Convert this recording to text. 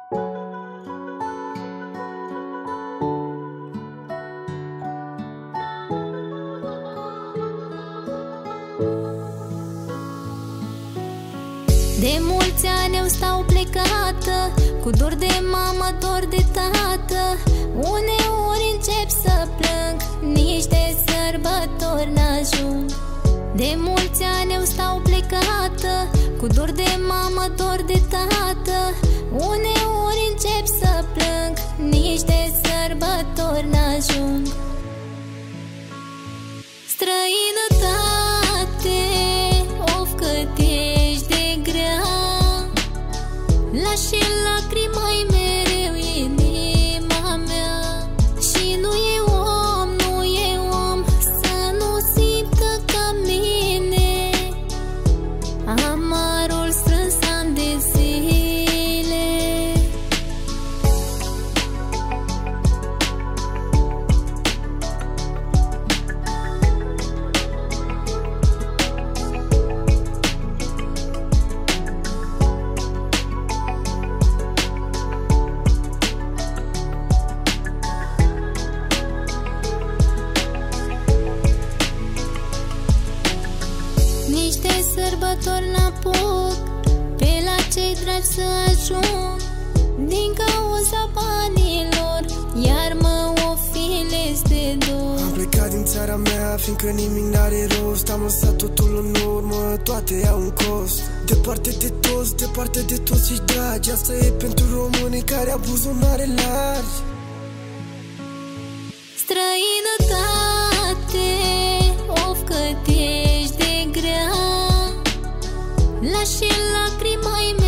De mulți ani eu stau plecată, cu dor de mamă, dor de tată. Uneori încep să plâng, nici de sărbători n-ajung. De mulți ani eu stau plecată, cu dor de mamă, dor de tată. Uneori încep să plâng, nici de sărbători n-ajung. Străinătate, of cât ești de grea, lași lacrimă-i mereu inima mea. Și nu e om, nu e om să nu simtă ca mine amarul strâns ani de zile. Nici de sărbători n-apuc pe la cei dragi să ajung, din cauza banilor iar mă ofilez de dor. Am plecat din țara mea, fiindcă nimic n-are rost. Am lăsat totul în urmă, toate au un cost. Departe de toți și dragi. Asta e pentru românii care au buzunare largi. Străinătate, of cât ești de grea, lași lacrimă-i